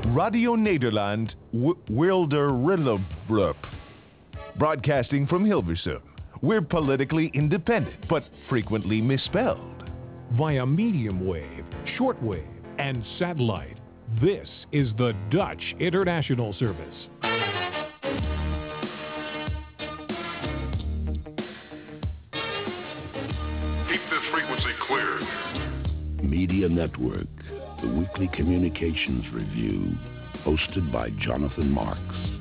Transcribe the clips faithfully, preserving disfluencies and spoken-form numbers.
Radio Nederland w- Wilder-Rillenblup. Broadcasting from Hilversum. We're politically independent, but frequently misspelled. Via medium wave, shortwave, and satellite. This is the Dutch International Service. Keep this frequency clear. Media Network, the weekly communications review, hosted by Jonathan Marks.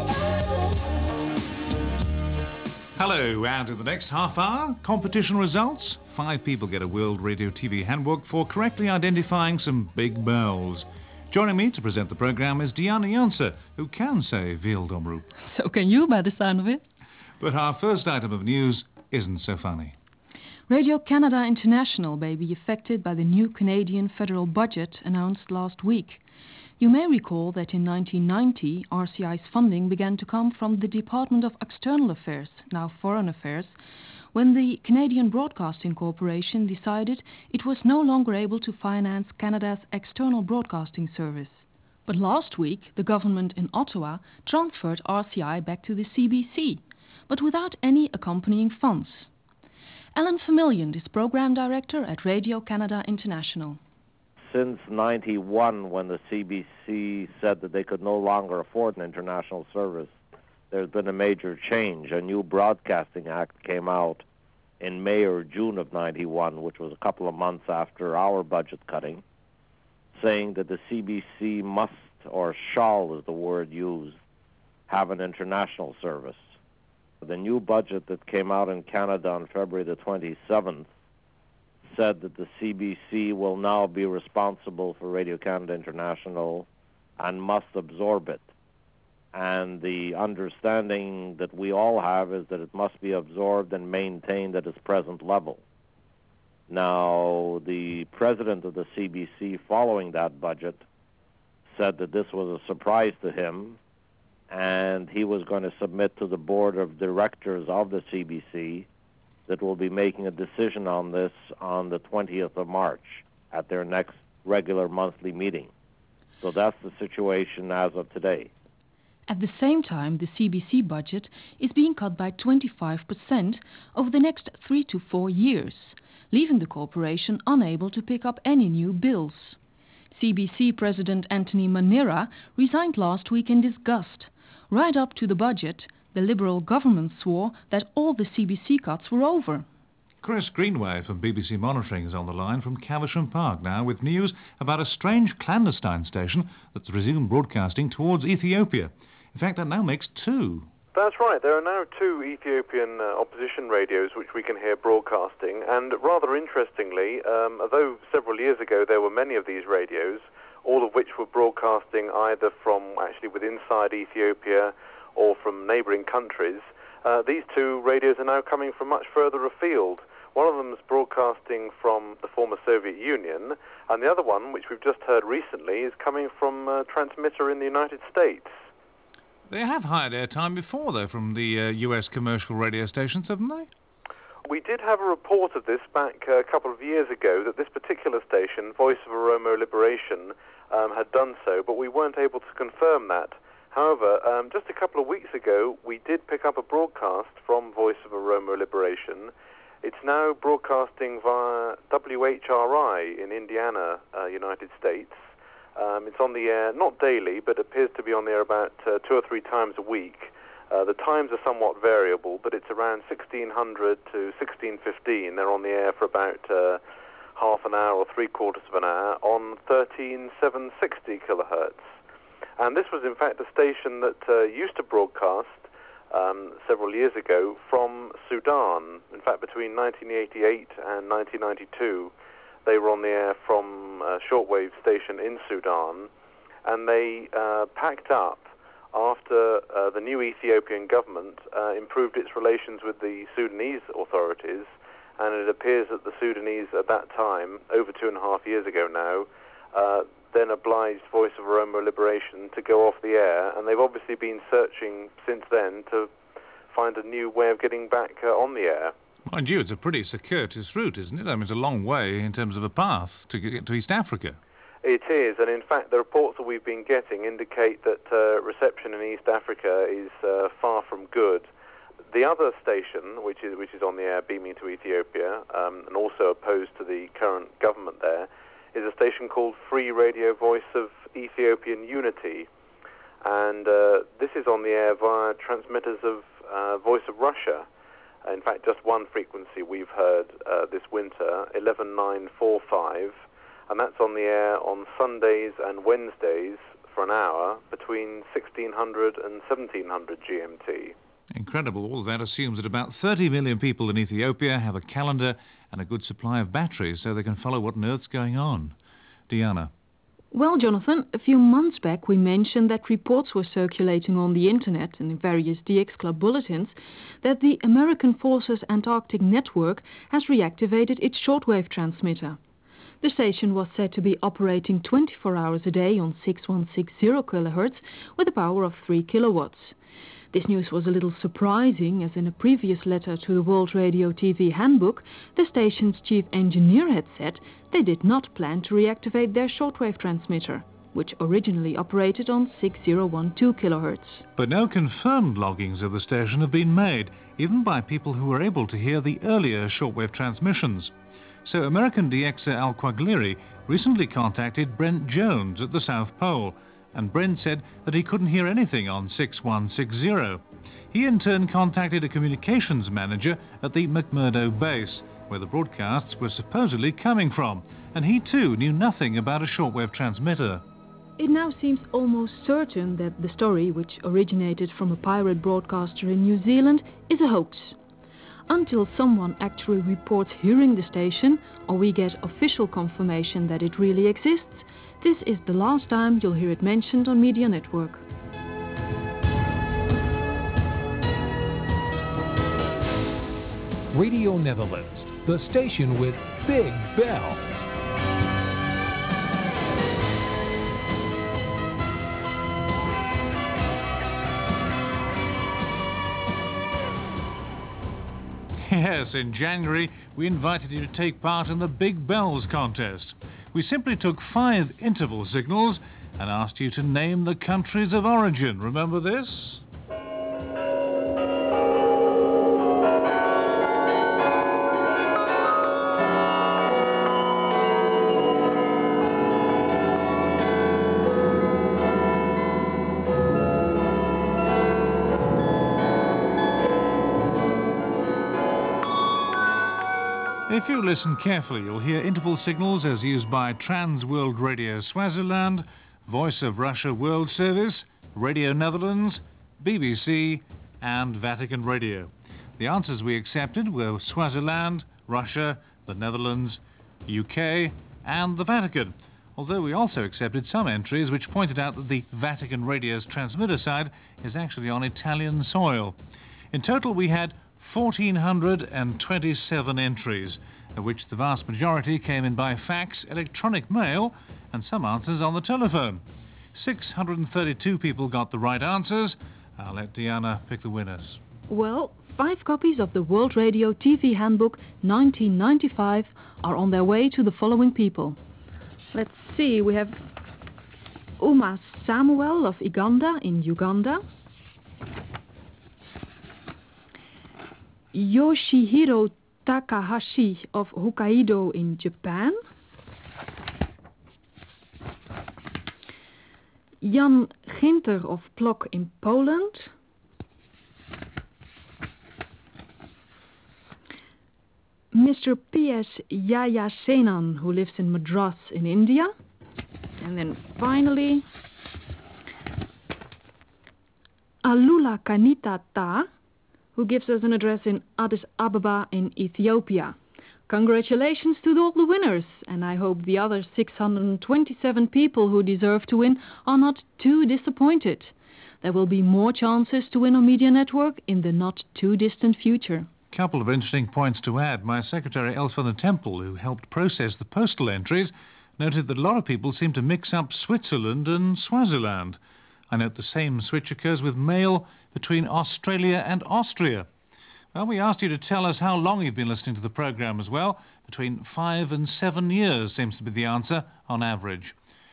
Hello, and in the next half hour, competition results. Five people get a World Radio T V handbook for correctly identifying some big bells. Joining me to present the programme is Diana Jansen, who can say Wereldomroep. So can you, by the sound of it. But our first item of news isn't so funny. Radio Canada International may be affected by the new Canadian federal budget announced last week. You may recall that in nineteen ninety, R C I's funding began to come from the Department of External Affairs, now Foreign Affairs, when the Canadian Broadcasting Corporation decided it was no longer able to finance Canada's external broadcasting service. But last week, the government in Ottawa transferred R C I back to the C B C, but without any accompanying funds. Alan Vermillion is Program Director at Radio Canada International. Since ninety-one, when the C B C said that they could no longer afford an international service, there's been a major change. A new Broadcasting Act came out in May or June of ninety-one, which was a couple of months after our budget cutting, saying that the C B C must, or shall is the word used, have an international service. The new budget that came out in Canada on February the twenty-seventh said that the C B C will now be responsible for Radio Canada International and must absorb it. And the understanding that we all have is that it must be absorbed and maintained at its present level. Now, the president of the C B C, following that budget, said that this was a surprise to him, and he was going to submit to the board of directors of the C B C that will be making a decision on this on the twentieth of March at their next regular monthly meeting. So that's the situation as of today. At the same time, the C B C budget is being cut by twenty-five percent over the next three to four years, leaving the corporation unable to pick up any new bills. C B C President Anthony Manera resigned last week in disgust. Right up to the budget, the Liberal government swore that all the C B C cuts were over. Chris Greenway from B B C Monitoring is on the line from Caversham Park now with news about a strange clandestine station that's resumed broadcasting towards Ethiopia. In fact, that now makes two. That's right. There are now two Ethiopian uh, opposition radios which we can hear broadcasting. And rather interestingly, um, although several years ago there were many of these radios, all of which were broadcasting either from actually within inside Ethiopia or from neighbouring countries, uh, these two radios are now coming from much further afield. One of them is broadcasting from the former Soviet Union, and the other one, which we've just heard recently, is coming from a transmitter in the United States. They have hired airtime before, though, from the uh, U S commercial radio stations, haven't they? We did have a report of this back uh, a couple of years ago, that this particular station, Voice of Oromo Liberation, um, had done so, but we weren't able to confirm that. However, um, just a couple of weeks ago, we did pick up a broadcast from Voice of Oromo Liberation. It's now broadcasting via W H R I in Indiana, uh, United States. Um, it's on the air, not daily, but appears to be on the air about uh, two or three times a week. Uh, the times are somewhat variable, but it's around sixteen hundred to sixteen fifteen. They're on the air for about uh, half an hour or three quarters of an hour on thirteen seven sixty kilohertz. And this was, in fact, a station that uh, used to broadcast um, several years ago from Sudan. In fact, between nineteen eighty-eight and nineteen ninety-two, they were on the air from a shortwave station in Sudan, and they uh, packed up after uh, the new Ethiopian government uh, improved its relations with the Sudanese authorities, and it appears that the Sudanese at that time, over two and a half years ago now, uh, then obliged Voice of Oromo Liberation to go off the air, and they've obviously been searching since then to find a new way of getting back uh, on the air. Mind you, it's a pretty circuitous route, isn't it? I mean, it's a long way in terms of a path to get to East Africa. It is, and in fact the reports that we've been getting indicate that uh, reception in East Africa is uh, far from good. The other station, which is which is on the air beaming to Ethiopia, um, and also opposed to the current government there, is a station called Free Radio Voice of Ethiopian Unity. And uh, this is on the air via transmitters of uh, Voice of Russia. In fact, just one frequency we've heard uh, this winter, eleven nine forty-five, and that's on the air on Sundays and Wednesdays for an hour between sixteen hundred and seventeen hundred G M T. Incredible. All of that assumes that about thirty million people in Ethiopia have a calendar and a good supply of batteries so they can follow what on earth's going on. Diana. Well, Jonathan, a few months back we mentioned that reports were circulating on the internet and in various D X Club bulletins that the American Forces Antarctic Network has reactivated its shortwave transmitter. The station was said to be operating twenty-four hours a day on six one six zero kilohertz with a power of three kilowatts. This news was a little surprising, as in a previous letter to the World Radio T V Handbook, the station's chief engineer had said they did not plan to reactivate their shortwave transmitter, which originally operated on six thousand twelve kilohertz. But no confirmed loggings of the station have been made, even by people who were able to hear the earlier shortwave transmissions. So American D Xer Al Quagliri recently contacted Brent Jones at the South Pole, and Brent said that he couldn't hear anything on six one six zero. He in turn contacted a communications manager at the McMurdo base, where the broadcasts were supposedly coming from, and he too knew nothing about a shortwave transmitter. It now seems almost certain that the story, which originated from a pirate broadcaster in New Zealand, is a hoax. Until someone actually reports hearing the station, or we get official confirmation that it really exists, this is the last time you'll hear it mentioned on Media Network. Radio Netherlands, the station with big bells. Yes, in January we invited you to take part in the Big Bells contest. We simply took five interval signals and asked you to name the countries of origin. Remember this? If you listen carefully, you'll hear interval signals as used by Trans World Radio Swaziland, Voice of Russia World Service, Radio Netherlands, B B C and Vatican Radio. The answers we accepted were Swaziland, Russia, the Netherlands, U K and the Vatican, although we also accepted some entries which pointed out that the Vatican Radio's transmitter side is actually on Italian soil. In total we had one thousand four hundred twenty-seven entries, of which the vast majority came in by fax, electronic mail and some answers on the telephone. six hundred thirty-two people got the right answers. I'll let Diana pick the winners. Well, five copies of the World Radio T V Handbook nineteen ninety-five are on their way to the following people. Let's see, we have Uma Samuel of Iganda in Uganda, Yoshihiro Takahashi of Hokkaido in Japan, Jan Ginter of Plock in Poland, Mister P S Yayasenan, who lives in Madras in India, and then finally Alula Kanita Ta, who gives us an address in Addis Ababa in Ethiopia. Congratulations to all the winners, and I hope the other six hundred twenty-seven people who deserve to win are not too disappointed. There will be more chances to win on Media Network in the not too distant future. Couple of interesting points to add. My secretary Elf van der Tempel, who helped process the postal entries, noted that a lot of people seem to mix up Switzerland and Swaziland. I note the same switch occurs with mail between Australia and Austria. Well, we asked you to tell us how long you've been listening to the programme as well. Between five and seven years seems to be the answer on average.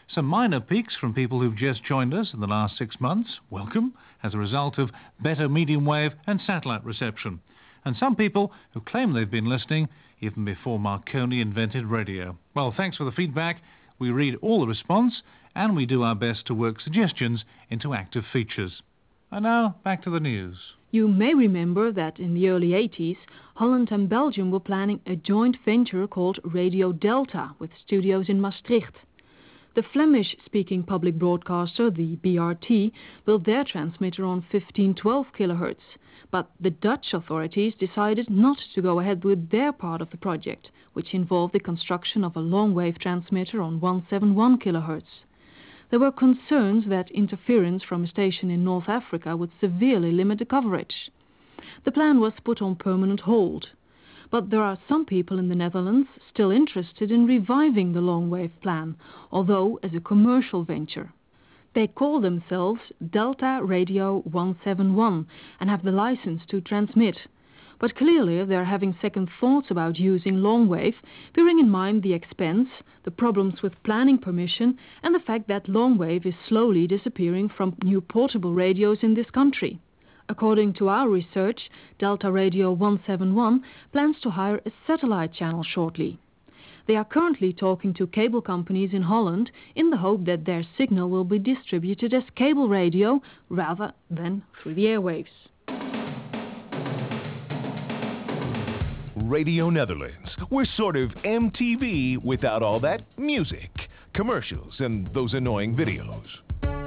Some minor peaks from people who've just joined us in the last six months, welcome, as a result of better medium wave and satellite reception. And some people who claim they've been listening even before Marconi invented radio. Well, thanks for the feedback. We read all the response and we do our best to work suggestions into active features. And now, back to the news. You may remember that in the early eighties, Holland and Belgium were planning a joint venture called Radio Delta with studios in Maastricht. The Flemish-speaking public broadcaster, the B R T, built their transmitter on fifteen twelve kilohertz, but the Dutch authorities decided not to go ahead with their part of the project, which involved the construction of a long-wave transmitter on one seventy-one kilohertz. There were concerns that interference from a station in North Africa would severely limit the coverage. The plan was put on permanent hold. But there are some people in the Netherlands still interested in reviving the long-wave plan, although as a commercial venture. They call themselves Delta Radio one seventy-one and have the license to transmit. But clearly they're having second thoughts about using long-wave, bearing in mind the expense, the problems with planning permission, and the fact that long-wave is slowly disappearing from new portable radios in this country. According to our research, Delta Radio one seventy-one plans to hire a satellite channel shortly. They are currently talking to cable companies in Holland in the hope that their signal will be distributed as cable radio rather than through the airwaves. Radio Netherlands. We're sort of M T V without all that music, commercials, and those annoying videos.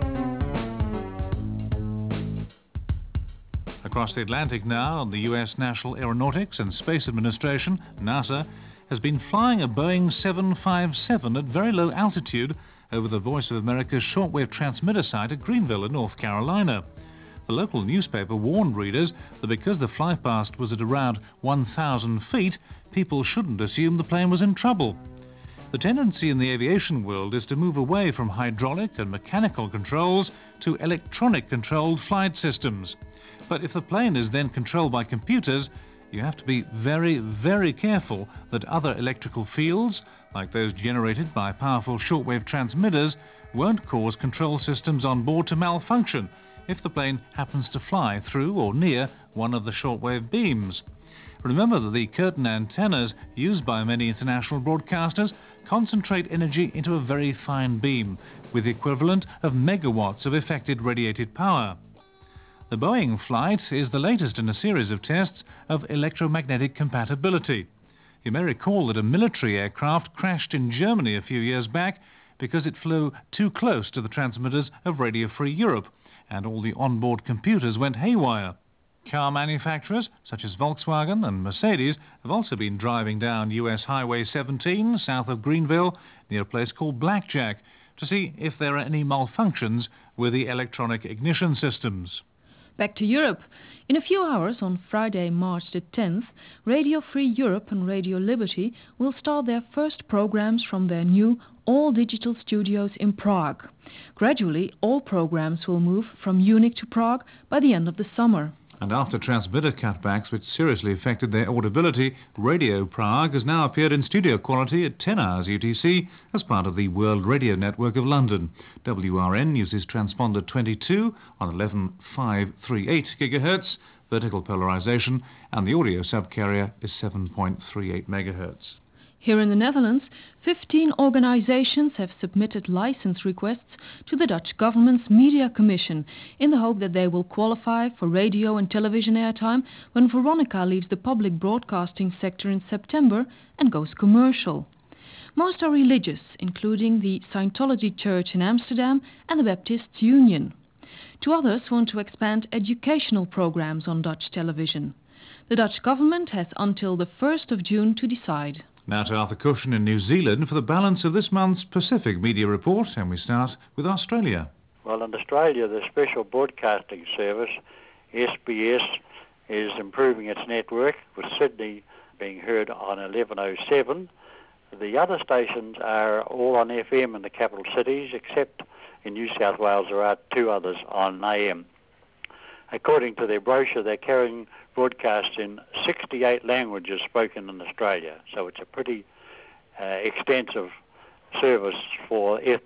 Across the Atlantic now, the U S National Aeronautics and Space Administration, NASA, has been flying a Boeing seven fifty-seven at very low altitude over the Voice of America's shortwave transmitter site at Greenville in North Carolina. The local newspaper warned readers that because the flypast was at around one thousand feet, people shouldn't assume the plane was in trouble. The tendency in the aviation world is to move away from hydraulic and mechanical controls to electronic-controlled flight systems. But if the plane is then controlled by computers, you have to be very, very careful that other electrical fields, like those generated by powerful shortwave transmitters, won't cause control systems on board to malfunction if the plane happens to fly through or near one of the shortwave beams. Remember that the curtain antennas used by many international broadcasters concentrate energy into a very fine beam, with the equivalent of megawatts of affected radiated power. The Boeing flight is the latest in a series of tests of electromagnetic compatibility. You may recall that a military aircraft crashed in Germany a few years back because it flew too close to the transmitters of Radio Free Europe, and all the onboard computers went haywire. Car manufacturers such as Volkswagen and Mercedes have also been driving down U S Highway seventeen south of Greenville near a place called Blackjack to see if there are any malfunctions with the electronic ignition systems. Back to Europe. In a few hours, on Friday, March the tenth, Radio Free Europe and Radio Liberty will start their first programs from their new all-digital studios in Prague. Gradually, all programs will move from Munich to Prague by the end of the summer. And after transmitter cutbacks which seriously affected their audibility, Radio Prague has now appeared in studio quality at ten hours U T C as part of the World Radio Network of London. W R N uses transponder twenty-two on eleven point five three eight gigahertz, vertical polarization, and the audio subcarrier is seven point three eight megahertz. Here in the Netherlands, fifteen organizations have submitted license requests to the Dutch government's Media Commission in the hope that they will qualify for radio and television airtime when Veronica leaves the public broadcasting sector in September and goes commercial. Most are religious, including the Scientology Church in Amsterdam and the Baptists Union. Two others want to expand educational programs on Dutch television. The Dutch government has until the first of June to decide. Now to Arthur Cushion in New Zealand for the balance of this month's Pacific Media Report, and we start with Australia. Well, in Australia, the Special Broadcasting Service, S B S, is improving its network, with Sydney being heard on eleven oh seven. The other stations are all on F M in the capital cities, except in New South Wales there are two others on A M. According to their brochure, they're carrying broadcasts in sixty-eight languages spoken in Australia, so it's a pretty uh, extensive service for ethnic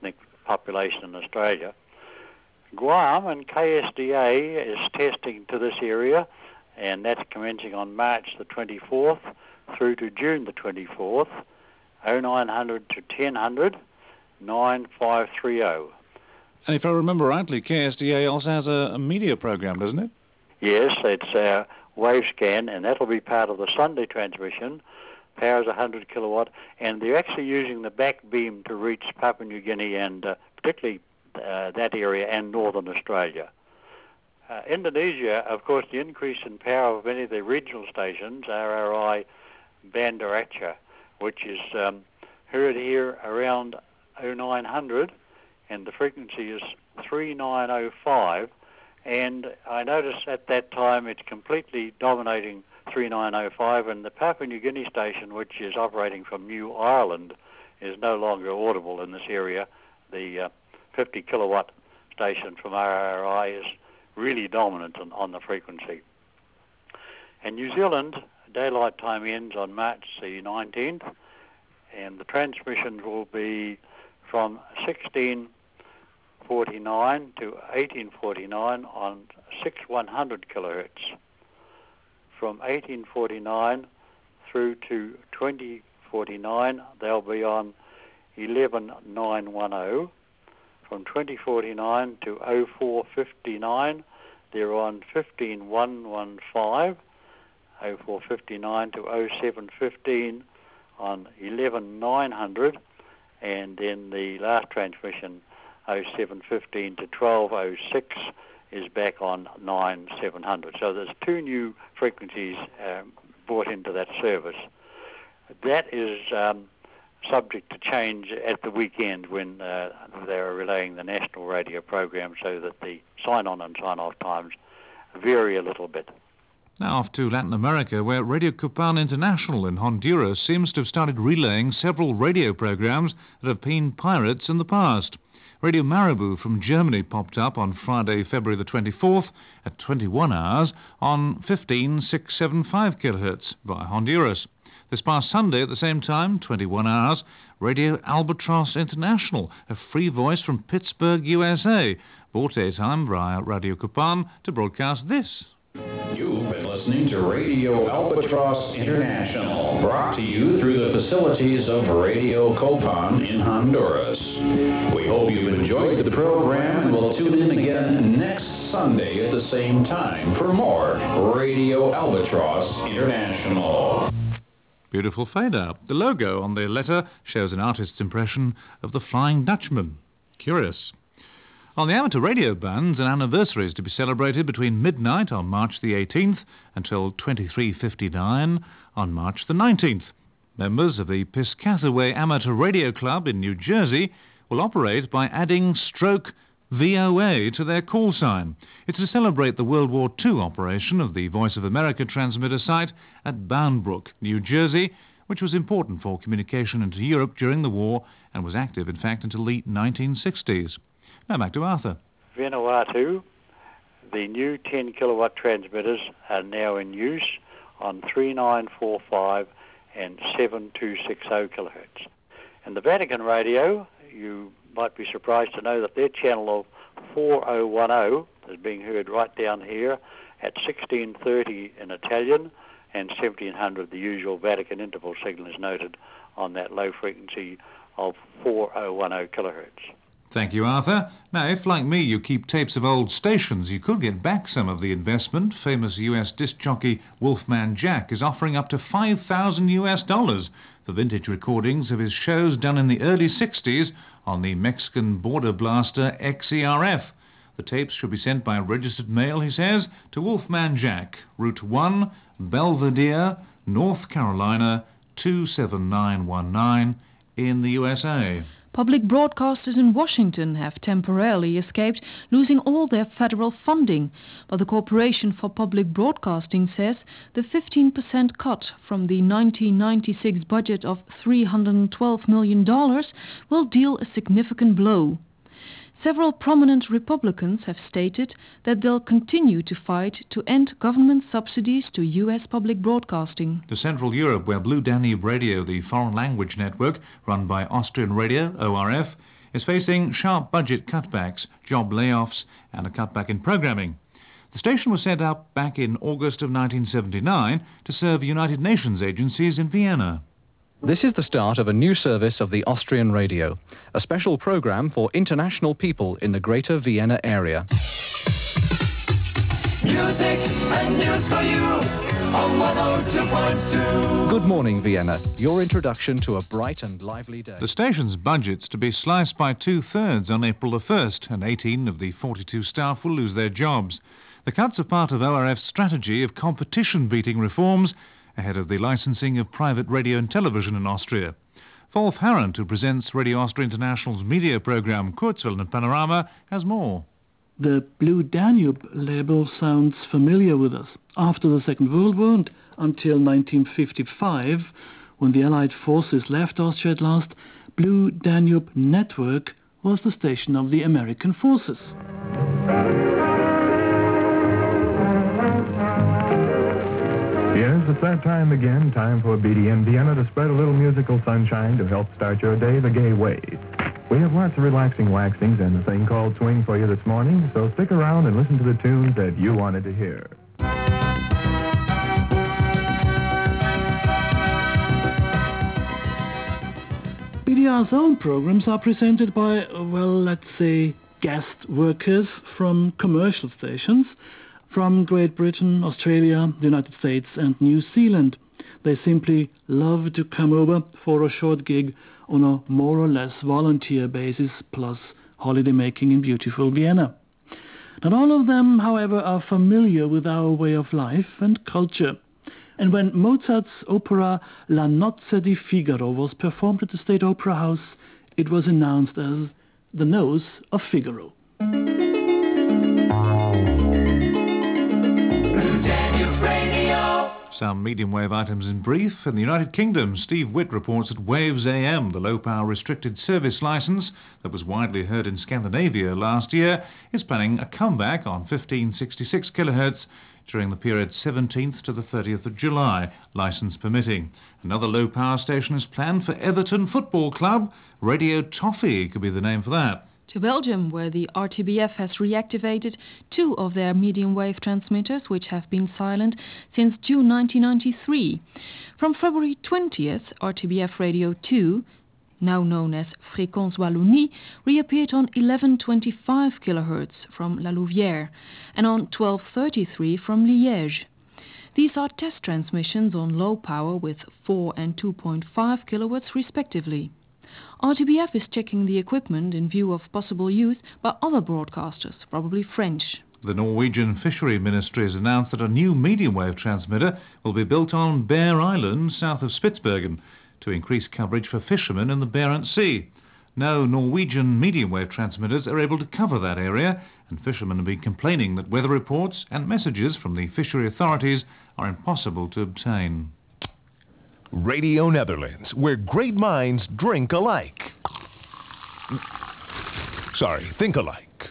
population in Australia. Guam and K S D A is testing to this area, and that's commencing on March the twenty-fourth through to June the twenty-fourth, oh nine hundred to ten hundred, nine five three oh. And if I remember rightly, K S D A also has a, a media program, doesn't it? Yes, it's a wave scan, and that'll be part of the Sunday transmission. Power is one hundred kilowatt, and they're actually using the back beam to reach Papua New Guinea and uh, particularly uh, that area and northern Australia. Uh, Indonesia, of course, the increase in power of many of the regional stations, R R I Banda Aceh, which is um, heard here around oh nine hundred, and the frequency is three nine oh five, and I noticed at that time it's completely dominating three nine oh five, and the Papua New Guinea station, which is operating from New Ireland, is no longer audible in this area. The uh, fifty kilowatt station from R R I is really dominant on, on the frequency. And New Zealand, daylight time ends on March the nineteenth, and the transmissions will be from sixteen forty-nine to eighteen forty-nine on six one hundred kilohertz. From eighteen forty-nine through to twenty forty-nine, they'll be on eleven nine ten. From twenty forty-nine to oh four fifty-nine, they're on fifteen one fifteen. oh four fifty-nine to oh seven fifteen on eleven nine hundred, and then the last transmission, oh seven fifteen to twelve oh six, is back on nine seven hundred. So there's two new frequencies um, brought into that service. That is um, subject to change at the weekend when uh, they're relaying the national radio program, so that the sign-on and sign-off times vary a little bit. Now off to Latin America, where Radio Cupan International in Honduras seems to have started relaying several radio programs that have been pirates in the past. Radio Marabou from Germany popped up on Friday, February the twenty-fourth at twenty-one hours on fifteen six seventy-five kilohertz via Honduras. This past Sunday at the same time, twenty-one hours, Radio Albatross International, a free voice from Pittsburgh, U S A, bought airtime via Radio Cupan to broadcast this. You've been listening to Radio Albatross International, brought to you through the facilities of Radio Copan in Honduras. We hope you've enjoyed the program and will tune in again next Sunday at the same time for more Radio Albatross International. Beautiful fade-out. The logo on the letter shows an artist's impression of the Flying Dutchman. Curious. On the amateur radio bands, an anniversary is to be celebrated between midnight on March the eighteenth until twenty-three fifty-nine on March the nineteenth. Members of the Piscataway Amateur Radio Club in New Jersey will operate by adding stroke V O A to their call sign. It's to celebrate the World War Two operation of the Voice of America transmitter site at Bound Brook, New Jersey, which was important for communication into Europe during the war and was active, in fact, until the nineteen sixties. Now back to Arthur. Vanuatu, the new ten kilowatt transmitters are now in use on three nine four five and seven two six zero kilohertz. And the Vatican radio, you might be surprised to know that their channel of four oh one oh is being heard right down here at sixteen thirty in Italian, and seventeen hundred, the usual Vatican interval signal, is noted on that low frequency of four oh one oh kilohertz. Thank you, Arthur. Now, if, like me, you keep tapes of old stations, you could get back some of the investment. Famous U S disc jockey Wolfman Jack is offering up to five thousand U S dollars for vintage recordings of his shows done in the early sixties on the Mexican border blaster X E R F. The tapes should be sent by registered mail, he says, to Wolfman Jack, Route one, Belvedere, North Carolina, two seven nine one nine, in the U S A. Public broadcasters in Washington have temporarily escaped losing all their federal funding, but the Corporation for Public Broadcasting says the fifteen percent cut from the nineteen ninety-six budget of three hundred twelve million dollars will deal a significant blow. Several prominent Republicans have stated that they'll continue to fight to end government subsidies to U S public broadcasting. To Central Europe, where Blue Danube Radio, the foreign language network run by Austrian Radio, O R F, is facing sharp budget cutbacks, job layoffs and a cutback in programming. The station was set up back in August of nineteen seventy-nine to serve United Nations agencies in Vienna. This is the start of a new service of the Austrian radio, a special program for international people in the greater Vienna area. Music and news for you on one oh two point two. Good morning, Vienna. Your introduction to a bright and lively day. The station's budget's to be sliced by two-thirds on April the first, and eighteen of the forty-two staff will lose their jobs. The cuts are part of O R F's strategy of competition-beating reforms ahead of the licensing of private radio and television in Austria. Wolf Harrent, who presents Radio Austria International's media programme Kurzwellen and Panorama, has more. The Blue Danube label sounds familiar with us. After the Second World War and until nineteen fifty-five, when the Allied forces left Austria at last, Blue Danube Network was the station of the American forces. Yes, it's that time again, time for B D M Vienna to spread a little musical sunshine to help start your day the gay way. We have lots of relaxing waxings and a thing called swing for you this morning, so stick around and listen to the tunes that you wanted to hear. B D R's own programs are presented by, well, let's say, guest workers from commercial stations, from Great Britain, Australia, the United States and New Zealand. They simply love to come over for a short gig on a more or less volunteer basis, plus holiday making in beautiful Vienna. Not all of them, however, are familiar with our way of life and culture. And when Mozart's opera La Nozze di Figaro was performed at the State Opera House, it was announced as The Nose of Figaro. Some medium-wave items in brief. In the United Kingdom, Steve Witt reports that Waves A M, the low-power restricted service licence that was widely heard in Scandinavia last year, is planning a comeback on fifteen sixty-six kilohertz during the period seventeenth to the thirtieth of July, licence permitting. Another low-power station is planned for Everton Football Club. Radio Toffee could be the name for that. To Belgium, where the R T B F has reactivated two of their medium-wave transmitters, which have been silent since June nineteen ninety-three. From February twentieth, R T B F Radio two, now known as Fréquence Wallonie, reappeared on eleven twenty-five kilohertz from La Louvière and on twelve thirty-three from Liège. These are test transmissions on low power with four and two point five kilowatts respectively. R T B F is checking the equipment in view of possible use by other broadcasters, probably French. The Norwegian Fishery Ministry has announced that a new medium-wave transmitter will be built on Bear Island, south of Spitsbergen, to increase coverage for fishermen in the Barents Sea. No Norwegian medium-wave transmitters are able to cover that area, and fishermen have been complaining that weather reports and messages from the fishery authorities are impossible to obtain. Radio Netherlands, where great minds drink alike. Sorry, think alike.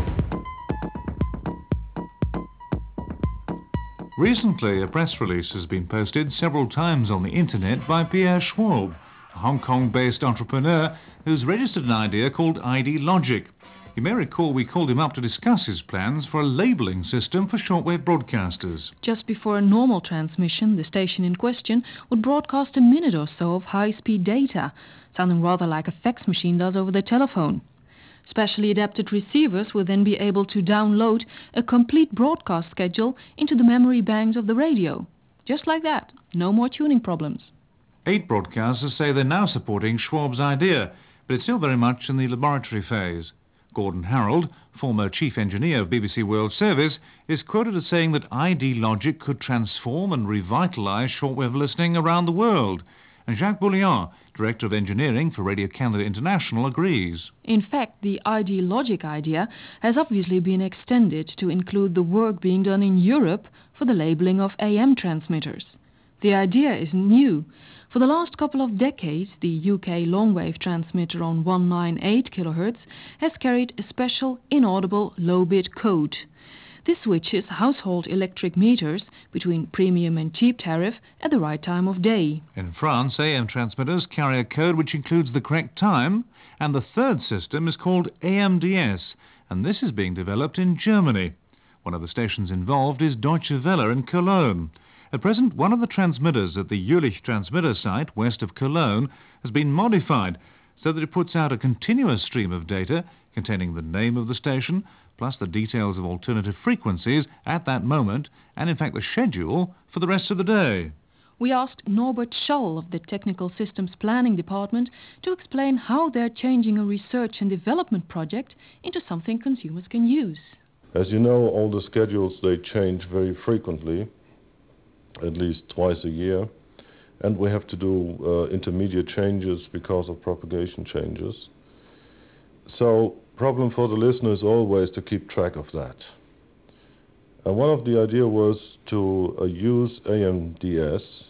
Recently, a press release has been posted several times on the internet by Pierre Schwab, a Hong Kong-based entrepreneur who's registered an idea called I D Logic. You may recall we called him up to discuss his plans for a labelling system for shortwave broadcasters. Just before a normal transmission, the station in question would broadcast a minute or so of high-speed data, sounding rather like a fax machine does over the telephone. Specially adapted receivers will then be able to download a complete broadcast schedule into the memory banks of the radio. Just like that. No more tuning problems. Eight broadcasters say they're now supporting Schwab's idea, but it's still very much in the laboratory phase. Gordon Harold, former chief engineer of B B C World Service, is quoted as saying that I D Logic could transform and revitalise shortwave listening around the world. And Jacques Bouillon, director of engineering for Radio Canada International, agrees. In fact, the I D Logic idea has obviously been extended to include the work being done in Europe for the labelling of A M transmitters. The idea isn't new. For the last couple of decades, the U K long-wave transmitter on one ninety-eight kilohertz has carried a special inaudible low-bit code. This switches household electric meters between premium and cheap tariff at the right time of day. In France, A M transmitters carry a code which includes the correct time, and the third system is called A M D S, and this is being developed in Germany. One of the stations involved is Deutsche Welle in Cologne. At present, one of the transmitters at the Jülich transmitter site west of Cologne has been modified so that it puts out a continuous stream of data containing the name of the station, plus the details of alternative frequencies at that moment, and in fact the schedule for the rest of the day. We asked Norbert Scholl of the Technical Systems Planning Department to explain how they're changing a research and development project into something consumers can use. As you know, all the schedules, they change very frequently, at least twice a year, and we have to do uh, intermediate changes because of propagation changes. So, problem for the listener is always to keep track of that. And one of the idea was to uh, use A M D S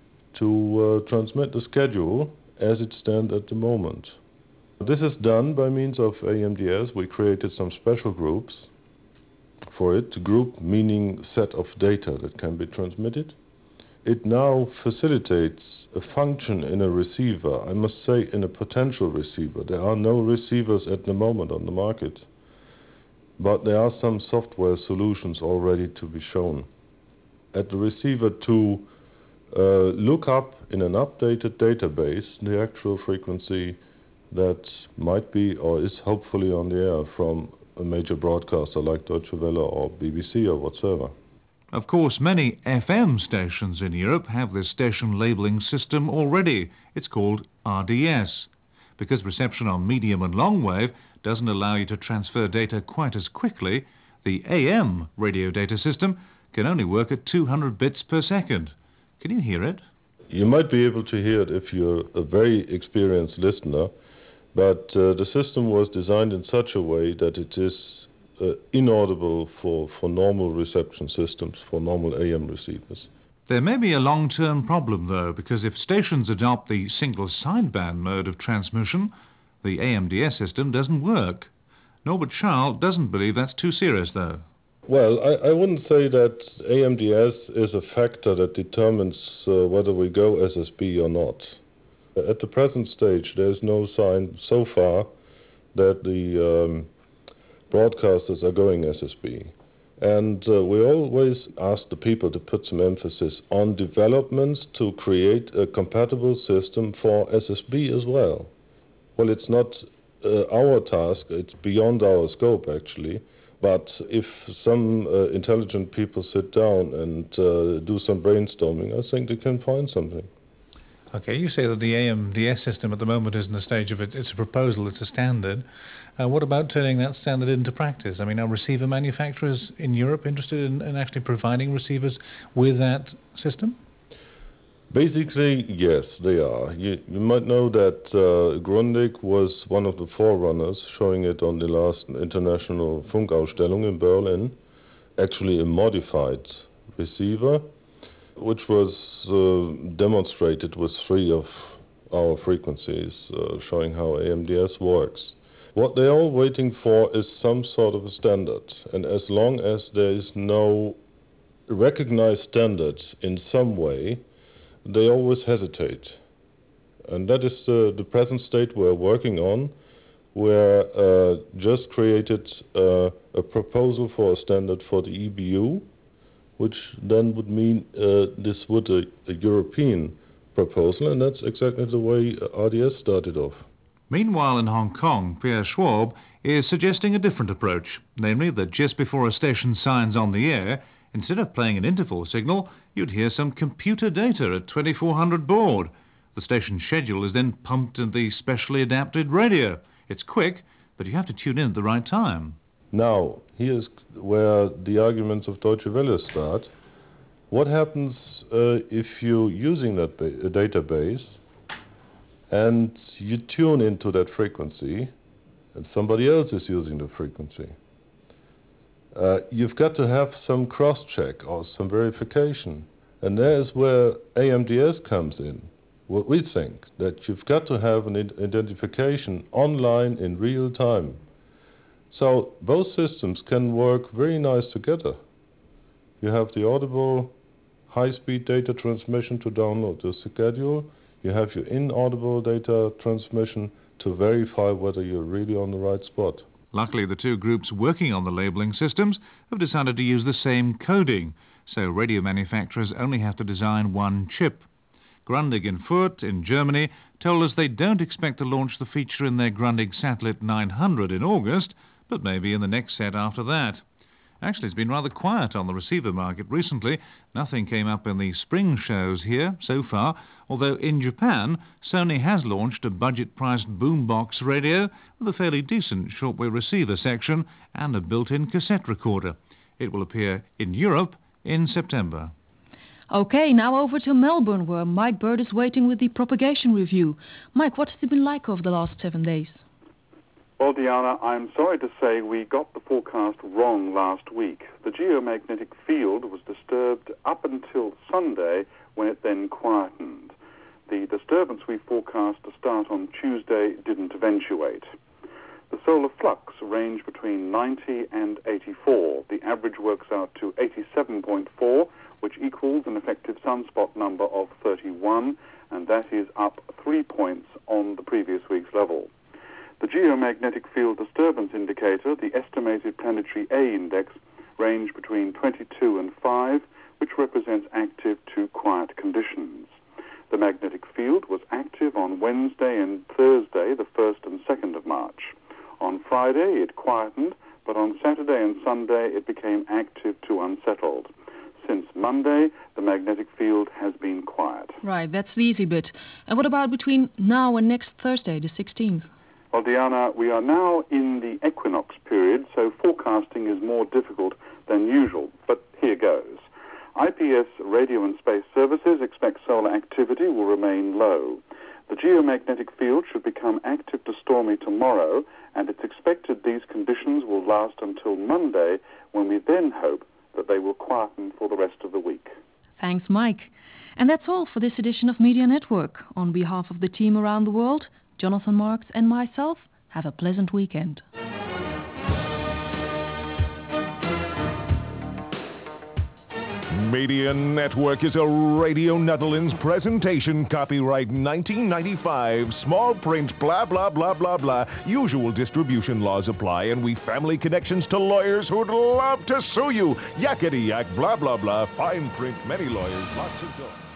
to uh, transmit the schedule as it stands at the moment. This is done by means of A M D S. We created some special groups for it. Group meaning set of data that can be transmitted. It now facilitates a function in a receiver, I must say in a potential receiver. There are no receivers at the moment on the market, but there are some software solutions already to be shown. At the receiver to uh, look up in an updated database the actual frequency that might be or is hopefully on the air from a major broadcaster like Deutsche Welle or B B C or whatsoever. Of course, many F M stations in Europe have this station labelling system already. It's called R D S. Because reception on medium and long wave doesn't allow you to transfer data quite as quickly, the A M radio data system can only work at two hundred bits per second. Can you hear it? You might be able to hear it if you're a very experienced listener, but uh, the system was designed in such a way that it is Uh, inaudible for, for normal reception systems, for normal A M receivers. There may be a long-term problem, though, because if stations adopt the single sideband mode of transmission, the A M D S system doesn't work. Norbert Scholl doesn't believe that's too serious, though. Well, I, I wouldn't say that A M D S is a factor that determines uh, whether we go S S B or not. At the present stage, there's no sign so far that the um, broadcasters are going S S B. And uh, we always ask the people to put some emphasis on developments to create a compatible system for S S B as well. Well, it's not uh, our task, it's beyond our scope actually, but if some uh, intelligent people sit down and uh, do some brainstorming, I think they can find something. Okay, you say that the A M D S system at the moment is in the stage of it, it's a proposal, it's a standard. Uh, what about turning that standard into practice? I mean, are receiver manufacturers in Europe interested in, in actually providing receivers with that system? Basically, yes, they are. You, you might know that uh, Grundig was one of the forerunners, showing it on the last International Funkausstellung in Berlin, actually a modified receiver, which was uh, demonstrated with three of our frequencies, uh, showing how A M D S works. What they're all waiting for is some sort of a standard, and as long as there is no recognized standard in some way, they always hesitate. And that is uh, the present state we're working on. We're uh, just created uh, a proposal for a standard for the E B U, which then would mean uh, this would a, a European proposal, and that's exactly the way R D S started off. Meanwhile, in Hong Kong, Pierre Schwab is suggesting a different approach, namely that just before a station signs on the air, instead of playing an interval signal, you'd hear some computer data at twenty-four hundred baud. The station's schedule is then pumped into the specially adapted radio. It's quick, but you have to tune in at the right time. Now, here's where the arguments of Deutsche Welle start. What happens uh, if you're using that ba- database and you tune into that frequency and somebody else is using the frequency? Uh, you've got to have some cross-check or some verification. And there's where A M D S comes in. What we think, that you've got to have an identification online in real time. So both systems can work very nice together. You have the audible high-speed data transmission to download the schedule. You have your inaudible data transmission to verify whether you're really on the right spot. Luckily, the two groups working on the labelling systems have decided to use the same coding, so radio manufacturers only have to design one chip. Grundig in Fürth in Germany told us they don't expect to launch the feature in their Grundig Satellite nine hundred in August, but maybe in the next set after that. Actually, it's been rather quiet on the receiver market recently. Nothing came up in the spring shows here so far, although in Japan, Sony has launched a budget-priced boombox radio with a fairly decent shortwave receiver section and a built-in cassette recorder. It will appear in Europe in September. Okay, now over to Melbourne, where Mike Bird is waiting with the propagation review. Mike, what has it been like over the last seven days? Well, Diana, I'm sorry to say we got the forecast wrong last week. The geomagnetic field was disturbed up until Sunday, when it then quietened. The disturbance we forecast to start on Tuesday didn't eventuate. The solar flux ranged between ninety and eighty-four. The average works out to eighty-seven point four, which equals an effective sunspot number of thirty-one, and that is up three points on the previous week's level. The geomagnetic field disturbance indicator, the estimated planetary A index, ranged between twenty-two and five, which represents active to quiet conditions. The magnetic field was active on Wednesday and Thursday, the first and second of March. On Friday, it quietened, but on Saturday and Sunday, it became active to unsettled. Since Monday, the magnetic field has been quiet. Right, that's the easy bit. And what about between now and next Thursday, the sixteenth? Well, Diana, we are now in the equinox period, so forecasting is more difficult than usual, but here goes. I P S Radio and Space Services expect solar activity will remain low. The geomagnetic field should become active to stormy tomorrow, and it's expected these conditions will last until Monday, when we then hope that they will quieten for the rest of the week. Thanks, Mike. And that's all for this edition of Media Network. On behalf of the team around the world, Jonathan Marks and myself, have a pleasant weekend. Media Network is a Radio Netherlands presentation. Copyright nineteen ninety-five. Small print, blah, blah, blah, blah, blah. Usual distribution laws apply, and we family connections to lawyers who'd love to sue you. Yakety yak, blah, blah, blah. Fine print, many lawyers, lots of dough.